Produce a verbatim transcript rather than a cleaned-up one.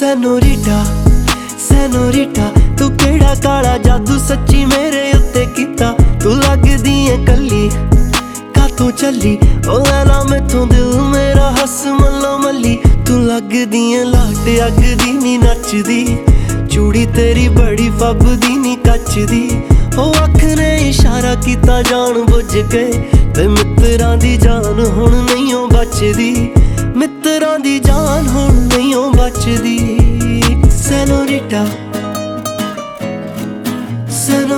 Senorita senorita तू केड़ा काला जादू सच्ची मेरे उत्ते कीता। तू लगदी है कली कातों चली ओ लैला मैथों दिल मेरा हस मल्लो मल्ली। तू लगदी है लाट अग दी नी नचदी चूड़ी तेरी बड़ी फबदी नी कचदी। ओ अख ने इशारा कीता जान बुझ के ते मित्रां दी जान हुण नहीं ओ बचदी। मित्रां दी जान हुण नहीं ओ बचदी। सैनोरीटा